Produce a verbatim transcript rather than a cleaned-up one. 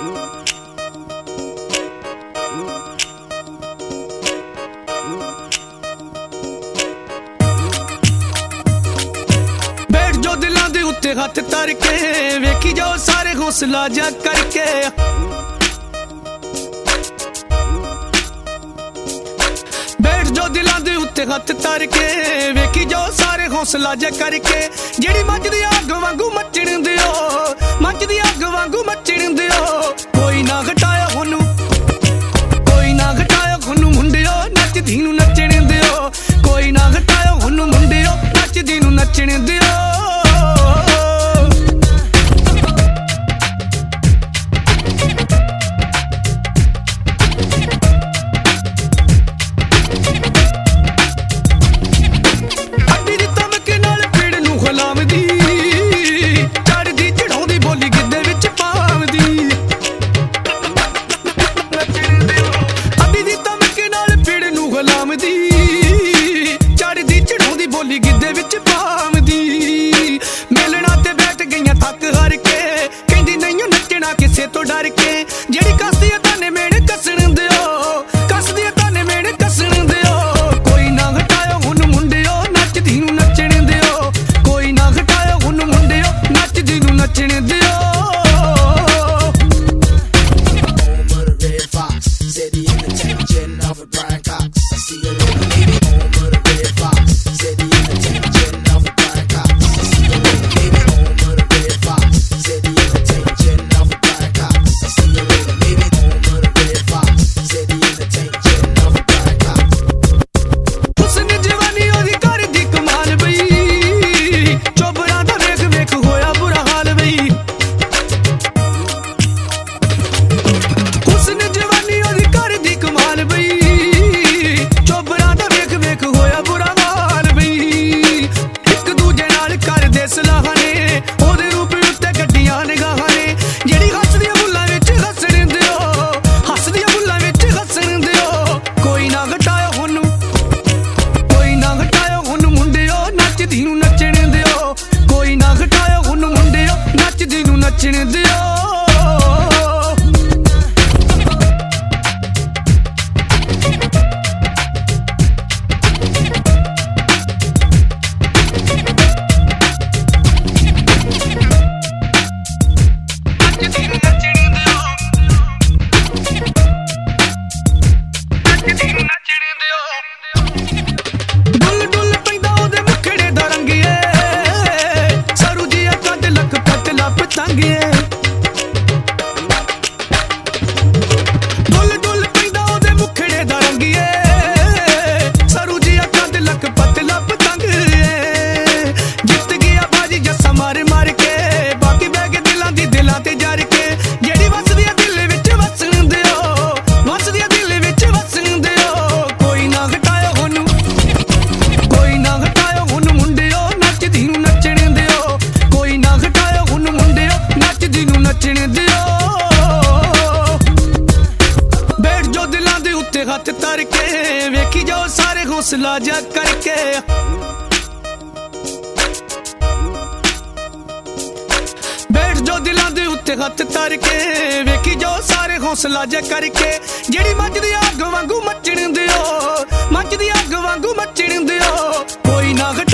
हथ तर के वेखी जाओ सारे हौसला जा करके बैठ जो दिलों दे उत्ते हथ तर के वेखी जाओ सारे हौसला जा करके जेड़ी मच दी अग वांगू मचण दिओ मच दी अग वांगू मचण दिओ कोई ना घटाया हुनु कोई ना घटाया हुनु मुंडियो नचदी नू नचण दिओ कोई ना घटाया हुनु मुंडियो नचदी नू नचण दिओ किसे तो डर के जेड़ी कसदी ताने मेरे कसण दिओ कसदी ताने मेरे कसण दिओ कोई ना घटायो हुन मुंडियो नचदी नू नचण दिओ कोई ना घटायो हुन मुंडियो नचदी नू नचण दिओ नचण दिओ हथ तर के वेखी जाओ सारे हौसला जा करके बैठ जो दिलों दे उत्ते हथ तर के वेखी जाओ सारे हौसला जा करके जेड़ी मच दी अग वांगू मचण दिओ मच दी अग वांगू मचण दिओ कोई ना